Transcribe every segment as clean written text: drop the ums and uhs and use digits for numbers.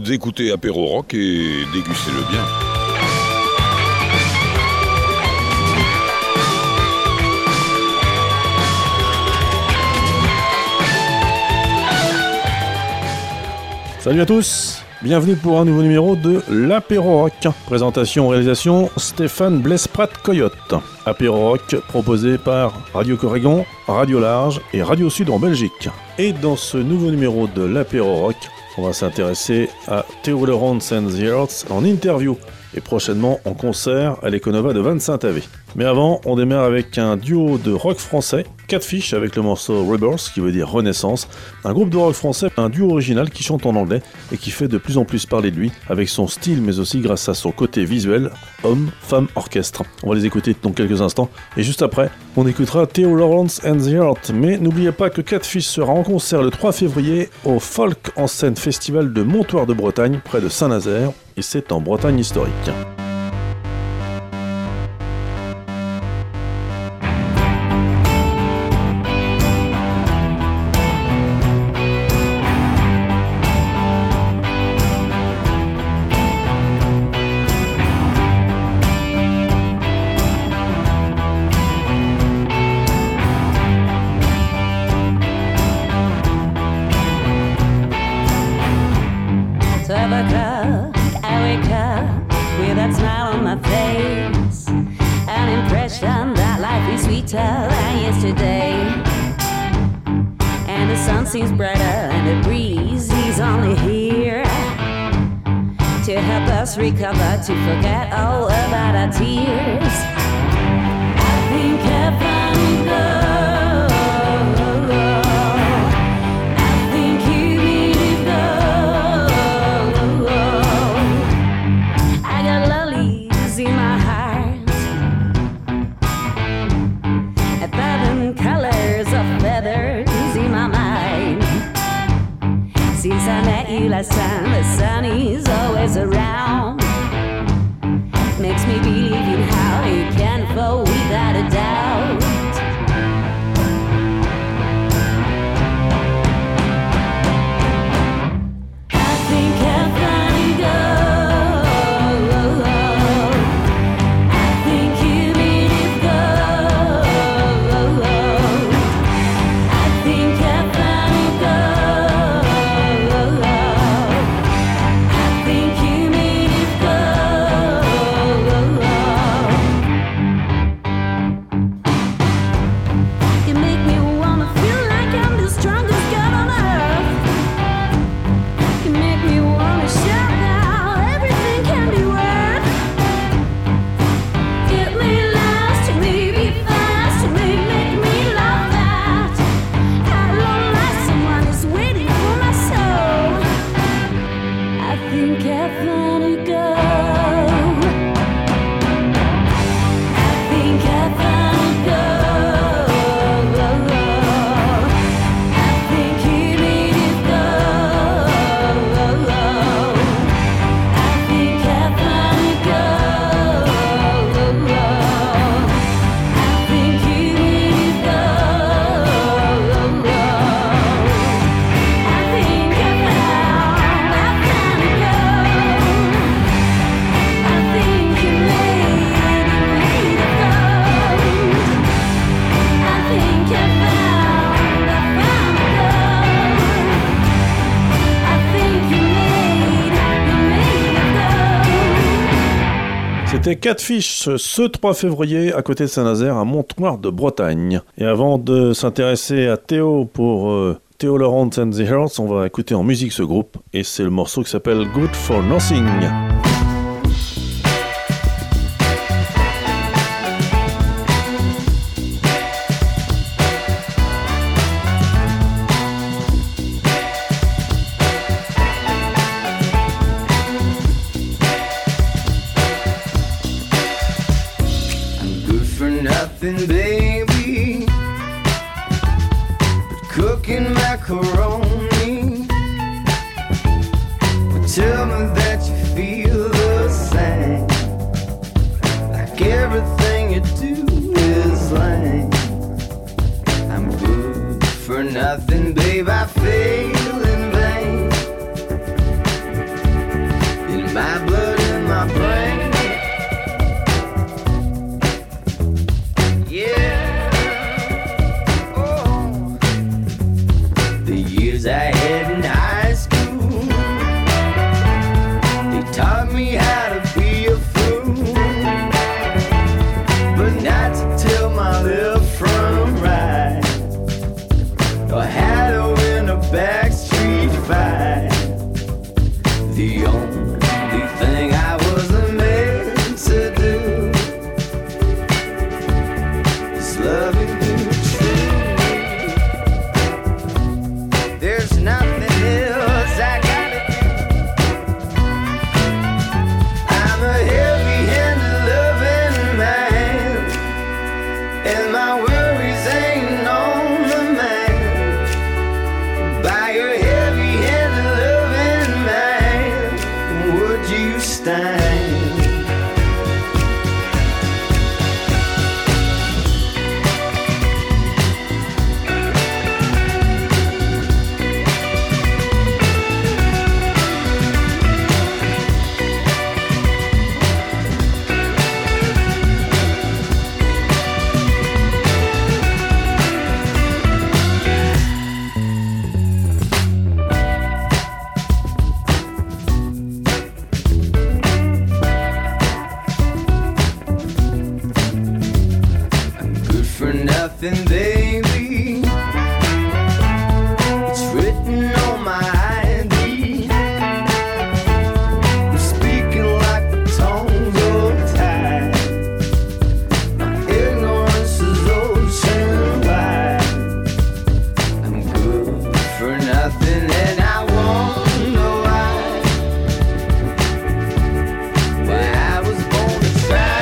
Vous écoutez Apéro Rock et dégustez-le bien. Salut à tous, bienvenue pour un nouveau numéro de l'Apéro Rock. Présentation, réalisation, Stéphane Blesprat-Coyote. Apéro Rock proposé par Radio Corrigan, Radio Large et Radio Sud en Belgique. Et dans ce nouveau numéro de l'Apéro Rock, on va s'intéresser à Theo Lawrence and the Hearts en interview et prochainement en concert à l'Econova de Vannes-Saint-Avé. Mais avant, on démarre avec un duo de rock français, Catfish avec le morceau Rebirth, qui veut dire Renaissance, un groupe de rock français, un duo original qui chante en anglais et qui fait de plus en plus parler de lui avec son style mais aussi grâce à son côté visuel, homme, femme, orchestre. On va les écouter dans quelques instants et juste après, on écoutera Theo Lawrence and the Hearts. Mais n'oubliez pas que Catfish sera en concert le 3 février au Folk en Scène Festival de Montoire de Bretagne, près de Saint-Nazaire, et c'est en Bretagne historique. Seems brighter and the breeze is only here to help us recover, to forget all about our tears. I think heaven goes. I think you need to go. I got lollies in my heart, 1,000 colors of feathers in my mind. Since I met you last time, the sun is always around. Makes me believe in how you can fall without a doubt. I think heaven goes. I think you need to go. I think heaven goes. C'était Catfish ce 3 février à côté de Saint-Nazaire à Montoire de Bretagne. Et avant de s'intéresser à Theo pour Theo Lawrence and the Hearts, on va écouter en musique ce groupe et c'est le morceau qui s'appelle Good for Nothing. Baby, but cooking macaroni. But tell me that you feel the same, like everything you do is lame. I'm good for nothing, babe, I fail in vain. my blood in my brain. Yeah, oh, the years I had in high school, they taught me how to be a fool, but not to tell my left from right, or how to win a backstreet fight. The only thing I wasn't meant to do is loving you true. There's nothing else I gotta do. I'm a heavy-handed loving man, and my worries ain't on the man. By your heavy-handed loving man, would you stand? Good for nothing, baby. It's written on my ID. I'm speaking like the tongues of tide. My ignorance is ocean wide. I'm good for nothing, and I wonder why I was born to try.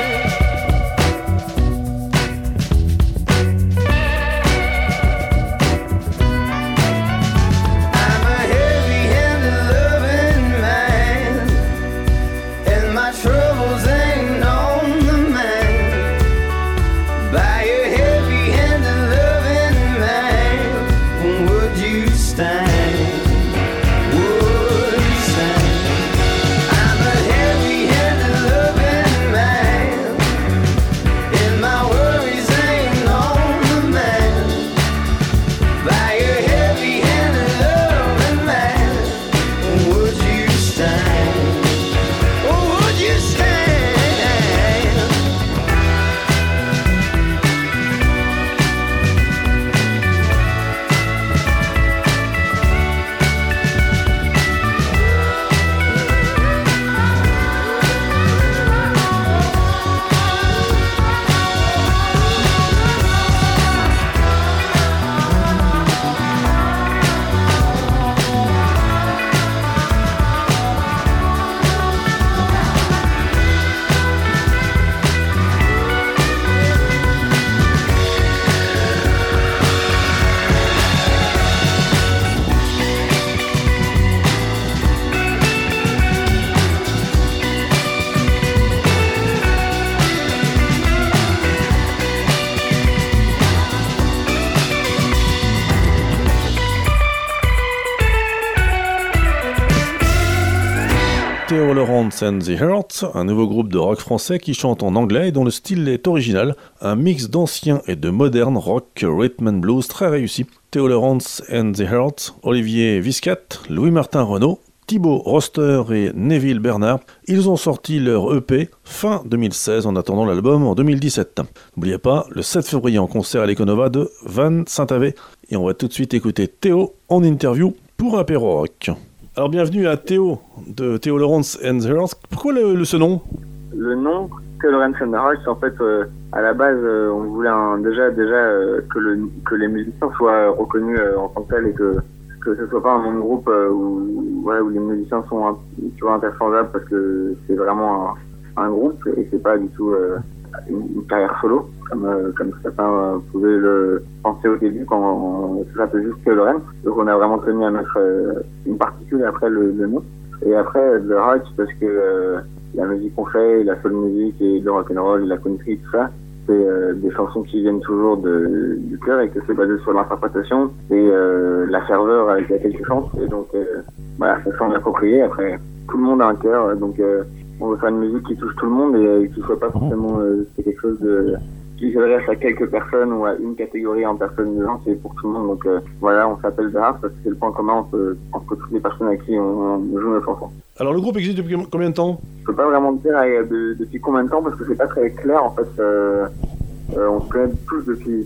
I'm a heavy-handed loving man, and my troubles ain't on the man. By a heavy-handed loving man, would you stand? Would you stand? I'm a heavy-handed loving man, and my worries ain't on the man. By a heavy-handed loving man, would you stand? Oh, would you stand? Theo Lawrence and the Hearts, un nouveau groupe de rock français qui chante en anglais et dont le style est original, un mix d'ancien et de moderne rock rhythm and blues très réussi. Theo Lawrence and the Hearts, Olivier Viscat, Louis-Martin Renaud, Thibaut Roster et Neville Bernard, ils ont sorti leur EP fin 2016 en attendant l'album en 2017. N'oubliez pas, le 7 février en concert à l'Econova de Vannes Saint-Avé. Et on va tout de suite écouter Théo en interview pour Apéro Rock. Alors bienvenue à Théo, de Theo Lawrence and the Hearts. Pourquoi ce nom ? Le nom Theo Lawrence and the Hearts, en fait, à la base, on voulait déjà que les musiciens soient reconnus en tant que tels et que ce soit pas un nom de groupe où les musiciens sont interchangeables, parce que c'est vraiment un groupe et c'est pas du tout une carrière solo comme certains pouvaient le penser au début quand on s'appelle juste Theo Lawrence. Donc on a vraiment tenu à mettre une particule après le nom, et après The Hearts parce que la musique qu'on fait, la soul music et le rock'n'roll, la country, tout ça, c'est des chansons qui viennent toujours du cœur et que c'est basé sur l'interprétation et la ferveur avec laquelle tu chantes. Et donc voilà, ça s'en approprier. Après, tout le monde a un cœur, donc on veut faire une musique qui touche tout le monde et qui soit pas forcément c'est quelque chose qui s'adresse à quelques personnes ou à une catégorie en personne. Non, c'est pour tout le monde. Donc voilà, on s'appelle The Heart parce que c'est le point commun entre toutes les personnes à qui on joue nos chansons. Alors le groupe existe depuis combien de temps? Je peux pas vraiment te dire depuis combien de temps parce que c'est pas très clair en fait. On se connaît tous depuis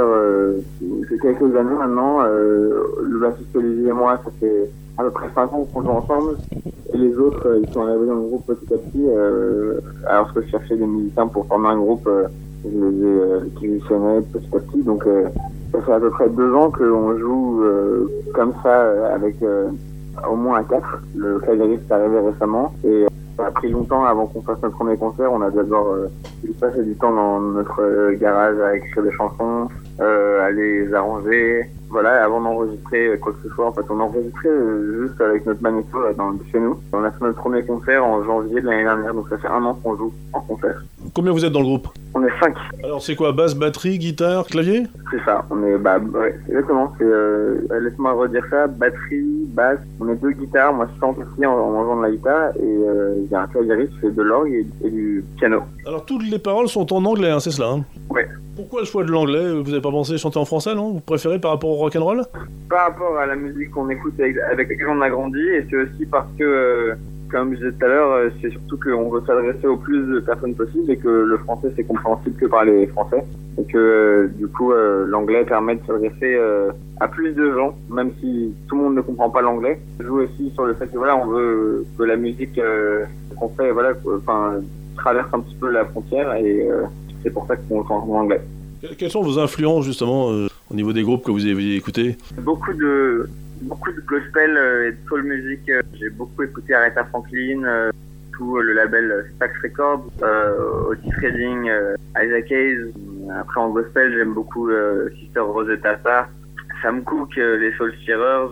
c'est quelques années maintenant. Le bassiste Olivier et moi, ça fait à peu près 5 ans qu'on joue ensemble. Et les autres, ils sont arrivés dans le groupe petit à petit. Alors que je cherchais des musiciens pour former un groupe, je les ai réquisitionnés petit à petit. Donc ça fait à peu près 2 ans qu'on joue comme ça avec au moins 4. Le claviériste est arrivé récemment. Et ça a pris longtemps avant qu'on fasse notre premier concert. On a d'abord passé du temps dans notre garage à écrire des chansons, à les arranger. Voilà, avant d'enregistrer quoi que ce soit. En fait, on enregistrait juste avec notre magnéto chez nous. On a fait notre premier concert en janvier de l'année dernière, donc ça fait 1 an qu'on joue en concert. Combien vous êtes dans le groupe? On est 5. Alors c'est quoi, basse, batterie, guitare, clavier? C'est ça, on est, ouais, exactement, c'est, laisse-moi redire ça, batterie, basse, on est 2 guitares, moi je chante aussi en jouant de la guitare, et il y a un claviériste qui fait de l'orgue et du piano. Alors toutes les paroles sont en anglais, hein, c'est cela, hein? Ouais. Pourquoi le choix de l'anglais? Vous avez pas pensé chanter en français, non? Vous préférez par rapport au rock'n'roll? Par rapport à la musique qu'on écoute avec laquelle on a grandi, et c'est aussi parce que, comme je disais tout à l'heure, c'est surtout qu'on veut s'adresser au plus de personnes possible et que le français c'est compréhensible que par les Français. Et que du coup l'anglais permet de s'adresser à plus de gens, même si tout le monde ne comprend pas l'anglais. Je joue aussi sur le fait que voilà, on veut que la musique qu'on fait traverse un petit peu la frontière et c'est pour ça qu'on chante en anglais. Quelles sont vos influences justement au niveau des groupes que vous avez écoutés? Beaucoup de gospel et de soul music. J'ai beaucoup écouté Aretha Franklin, tout le label Stax Records, Otis Redding, Isaac Hayes. Après en gospel, j'aime beaucoup Sister Rosetta Tharpe, Sam Cooke, les Soul Stirrers.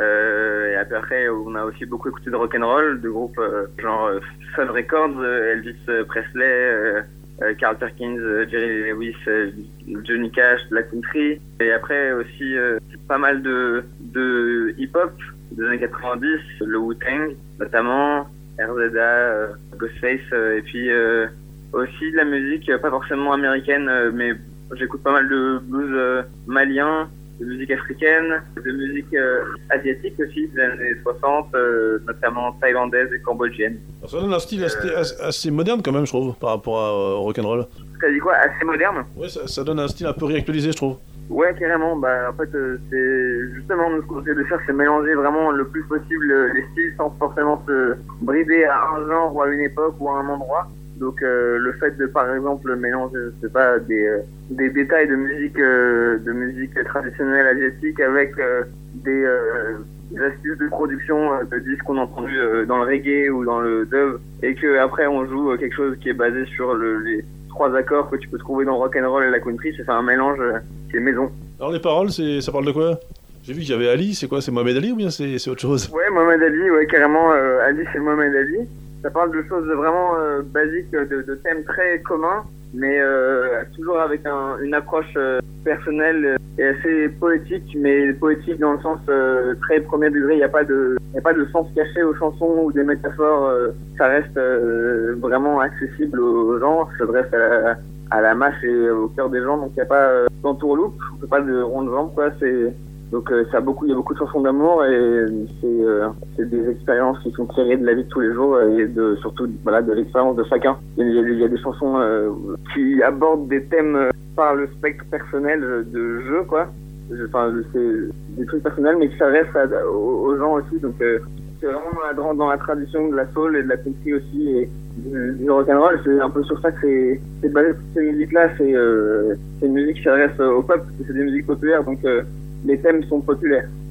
Et après, on a aussi beaucoup écouté de rock'n'roll, de groupes genre Sun Records, Elvis Presley, Carl Perkins, Jerry Lewis, Johnny Cash, Black Country. Et après aussi pas mal de hip-hop des années 90, le Wu-Tang notamment, RZA, Ghostface, et puis aussi de la musique pas forcément américaine, mais j'écoute pas mal de blues malien, de musique africaine, de musique asiatique aussi, des années 60, notamment thaïlandaise et cambodgienne. Alors, ça donne un style assez moderne quand même, je trouve, par rapport au rock'n'roll. T'as dit quoi? Assez moderne? Ouais, ça donne un style un peu réactualisé, je trouve. Ouais, carrément. En fait, c'est justement ce qu'on essaie de faire, c'est mélanger vraiment le plus possible les styles sans forcément se brider à un genre ou à une époque ou à un endroit. Donc le fait de par exemple mélanger, je sais pas, des détails de musique traditionnelle asiatique avec des astuces de production de disques qu'on a entendus dans le reggae ou dans le dub, et que après on joue quelque chose qui est basé sur les 3 accords que tu peux trouver dans le rock'n'roll et la country. C'est un mélange qui est maison. Alors les paroles, ça parle de quoi? J'ai vu qu'il y avait Ali, c'est quoi? C'est Mohamed Ali ou bien c'est autre chose? Ouais, Mohamed Ali, ouais, carrément. Ali, c'est Mohamed Ali. Ça parle de choses vraiment basiques, de thèmes très communs, mais toujours avec une approche personnelle et assez poétique, mais poétique dans le sens très premier degré. Il n'y a pas de sens caché aux chansons ou des métaphores. Ça reste vraiment accessible aux gens. Ça s'adresse à la masse et au cœur des gens. Donc il n'y a pas d'entourloupe, on fait pas de rond de jambe, quoi. Donc il y a beaucoup de chansons d'amour et c'est des expériences qui sont tirées de la vie de tous les jours et surtout de l'expérience de chacun. Il y a des chansons qui abordent des thèmes par le spectre personnel de jeu, quoi. C'est des trucs personnels mais qui s'adressent aux gens aussi. Donc c'est vraiment dans la tradition de la soul et de la country aussi et du rock'n'roll. C'est un peu sur ça que c'est basé sur ces musiques-là. C'est une musique qui s'adresse au peuple, c'est des musiques populaires, donc les thèmes sont populaires.